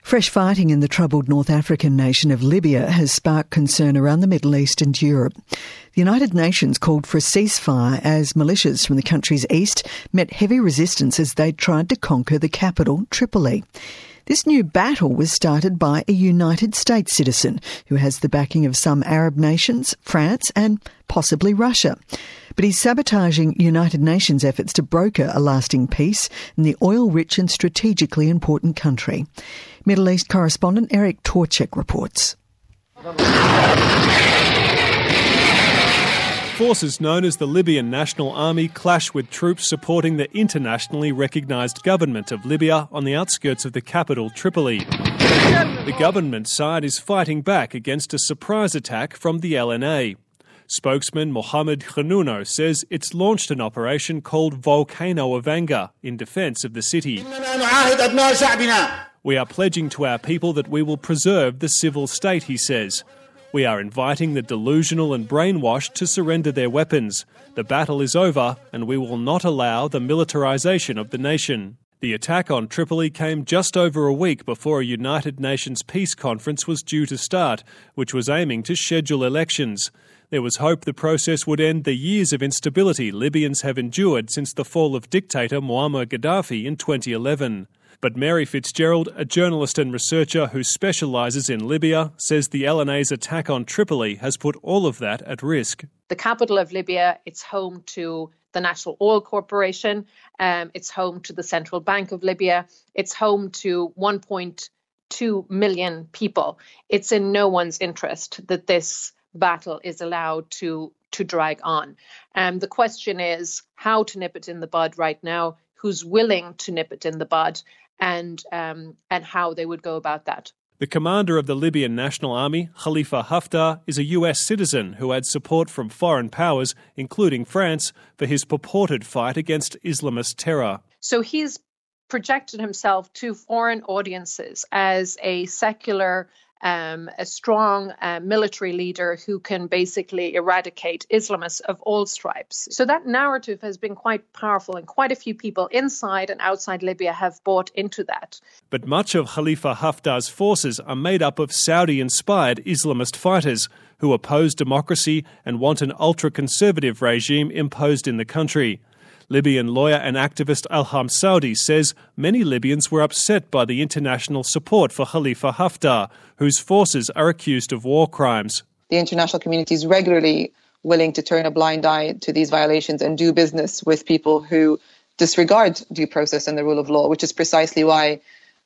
Fresh fighting in the troubled North African nation of Libya has sparked concern around the Middle East and Europe. The United Nations called for a ceasefire as militias from the country's east met heavy resistance as they tried to conquer the capital, Tripoli. This new battle was started by a United States citizen who has the backing of some Arab nations, France and possibly Russia. But he's sabotaging United Nations efforts to broker a lasting peace in the oil-rich and strategically important country. Middle East correspondent Eric Torchek reports. Forces known as the Libyan National Army clash with troops supporting the internationally recognised government of Libya on the outskirts of the capital, Tripoli. The government side is fighting back against a surprise attack from the LNA. Spokesman Mohamed Khanouno says it's launched an operation called Volcano of Anger in defence of the city. We are pledging to our people that we will preserve the civil state, he says. We are inviting the delusional and brainwashed to surrender their weapons. The battle is over and we will not allow the militarisation of the nation. The attack on Tripoli came just over a week before a United Nations peace conference was due to start, which was aiming to schedule elections. There was hope the process would end the years of instability Libyans have endured since the fall of dictator Muammar Gaddafi in 2011. But Mary Fitzgerald, a journalist and researcher who specialises in Libya, says the LNA's attack on Tripoli has put all of that at risk. The capital of Libya, it's home to the National Oil Corporation, it's home to the Central Bank of Libya, it's home to 1.2 million people. It's in no one's interest that this battle is allowed to drag on. The question is how to nip it in the bud right now, who's willing to nip it in the bud, and how they would go about that. The commander of the Libyan National Army, Khalifa Haftar, is a US citizen who had support from foreign powers, including France, for his purported fight against Islamist terror. So he's projected himself to foreign audiences as a secular, a strong military leader who can basically eradicate Islamists of all stripes. So that narrative has been quite powerful, and quite a few people inside and outside Libya have bought into that. But much of Khalifa Haftar's forces are made up of Saudi-inspired Islamist fighters who oppose democracy and want an ultra-conservative regime imposed in the country. Libyan lawyer and activist Elham Saudi says many Libyans were upset by the international support for Khalifa Haftar, whose forces are accused of war crimes. The international community is regularly willing to turn a blind eye to these violations and do business with people who disregard due process and the rule of law, which is precisely why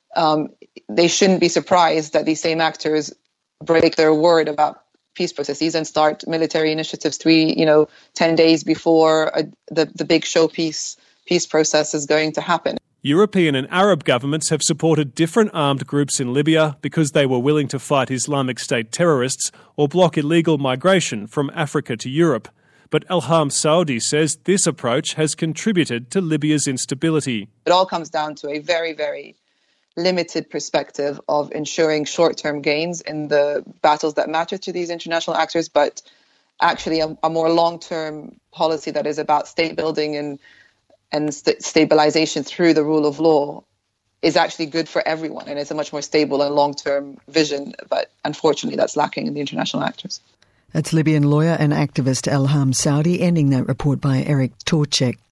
they shouldn't be surprised that these same actors break their word about peace processes and start military initiatives 10 days before the big showpiece peace process is going to happen. European and Arab governments have supported different armed groups in Libya because they were willing to fight Islamic State terrorists or block illegal migration from Africa to Europe. But Elham Saudi says this approach has contributed to Libya's instability. It all comes down to a very, very limited perspective of ensuring short-term gains in the battles that matter to these international actors, but actually a more long-term policy that is about state building and stabilization through the rule of law is actually good for everyone, and it's a much more stable and long-term vision, but unfortunately that's lacking in the international actors. That's Libyan lawyer and activist Elham Saudi, ending that report by Eric Torchek.